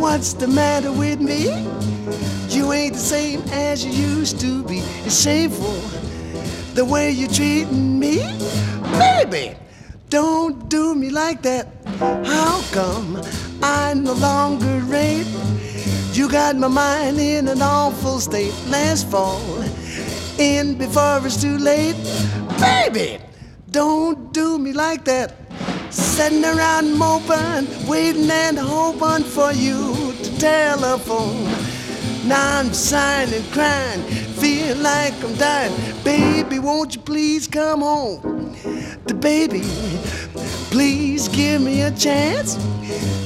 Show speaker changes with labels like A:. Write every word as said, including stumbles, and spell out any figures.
A: What's the matter with me? You ain't the same as you used to be. It's shameful the way you're treating me. Baby, don't do me like that. How come I no longer rate? You got my mind in an awful state. Last fall, in before it's too late. Baby, don't do me like that. Sitting around moping, waiting and hoping for you to telephone. Now I'm sighing and crying, feel like I'm dying. Baby, won't you please come home? The baby, please give me a chance.